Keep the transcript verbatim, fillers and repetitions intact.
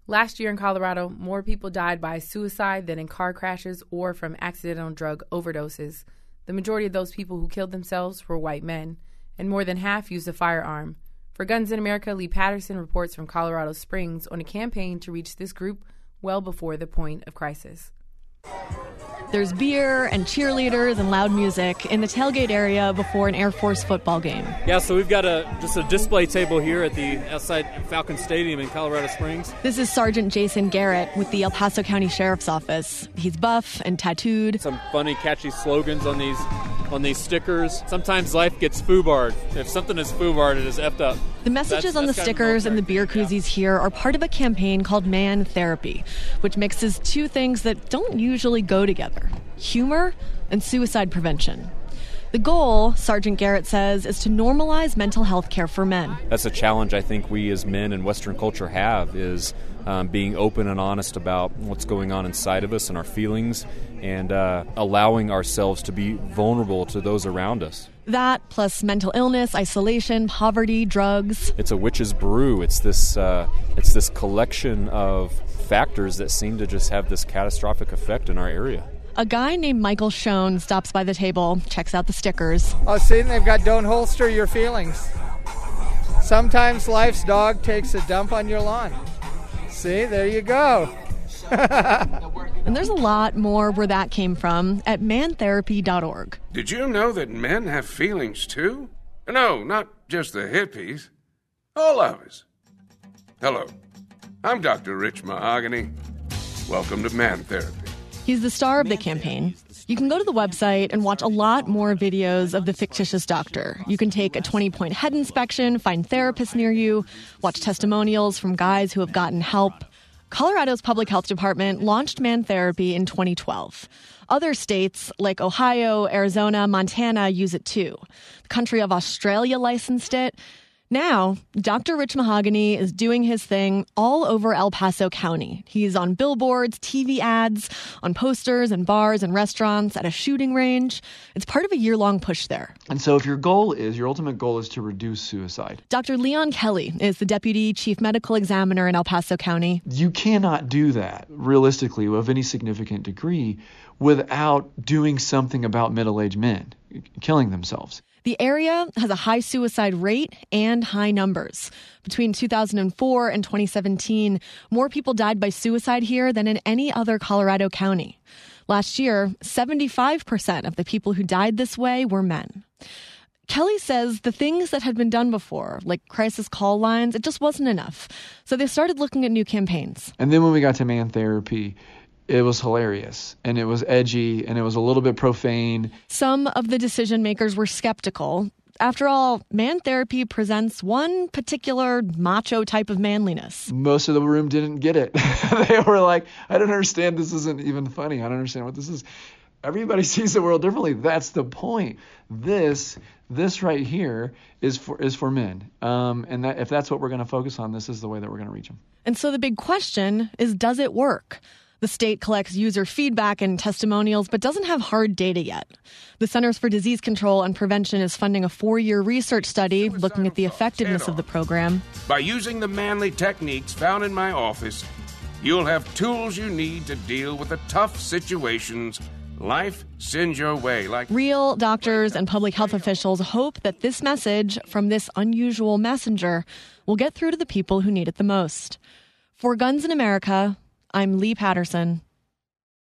Last year in Colorado, more people died by suicide than in car crashes or from accidental drug overdoses. The majority of those people who killed themselves were white men, and more than half used a firearm. For Guns in America, Lee Patterson reports from Colorado Springs on a campaign to reach this group well before the point of crisis. There's beer and cheerleaders and loud music in the tailgate area before an Air Force football game. Yeah, so we've got a just a display table here at the outside Falcon Stadium in Colorado Springs. This is Sergeant Jason Garrett with the El Paso County Sheriff's Office. He's buff and tattooed. Some funny, catchy slogans on these on these stickers. Sometimes life gets foobarred. If something is foobarred, it is effed up. The messages that's, on that's the stickers and the beer koozies here are part of a campaign called Man Therapy, which mixes two things that don't usually go together: humor and suicide prevention. The goal, Sergeant Garrett says, is to normalize mental health care for men. That's a challenge I think we as men in Western culture have, is um, being open and honest about what's going on inside of us and our feelings, and uh, allowing ourselves to be vulnerable to those around us. That, plus mental illness, isolation, poverty, drugs. It's a witch's brew. It's this, uh, it's this collection of factors that seem to just have this catastrophic effect in our area. A guy named Michael Schoen stops by the table, checks out the stickers. Oh, see, they've got "Don't holster your feelings. Sometimes life's dog takes a dump on your lawn." See, there you go. And there's a lot more where that came from at man therapy dot org. Did you know that men have feelings too? No, not just the hippies. All of us. Hello, I'm Doctor Rich Mahogany. Welcome to Man Therapy. He's the star of the campaign. You can go to the website and watch a lot more videos of the fictitious doctor. You can take a twenty-point head inspection, find therapists near you, watch testimonials from guys who have gotten help. Colorado's Public Health Department launched Man Therapy in twenty twelve. Other states like Ohio, Arizona, Montana use it too. The country of Australia licensed it. Now, Doctor Rich Mahogany is doing his thing all over El Paso County. He's on billboards, T V ads, on posters and bars and restaurants, at a shooting range. It's part of a year-long push there. And so if your goal is, your ultimate goal is to reduce suicide. Doctor Leon Kelly is the Deputy Chief Medical Examiner in El Paso County. You cannot do that, realistically, of any significant degree, without doing something about middle-aged men killing themselves. The area has a high suicide rate and high numbers. Between two thousand four and twenty seventeen, more people died by suicide here than in any other Colorado county. Last year, seventy-five percent of the people who died this way were men. Kelly says the things that had been done before, like crisis call lines, it just wasn't enough. So they started looking at new campaigns. And then when we got to Man Therapy, it was hilarious, and it was edgy, and it was a little bit profane. Some of the decision makers were skeptical. After all, Man Therapy presents one particular macho type of manliness. Most of the room didn't get it. They were like, I don't understand. This isn't even funny. I don't understand what this is. Everybody sees the world differently. That's the point. This, this right here is for is for men. Um, and that, if that's what we're going to focus on, this is the way that we're going to reach them. And so the big question is, does it work? The state collects user feedback and testimonials, but doesn't have hard data yet. The Centers for Disease Control and Prevention is funding a four-year research study looking at the effectiveness of the program. By using the manly techniques found in my office, you'll have tools you need to deal with the tough situations life sends your way. Like real doctors and public health officials hope that this message from this unusual messenger will get through to the people who need it the most. For Guns in America, I'm Lee Patterson.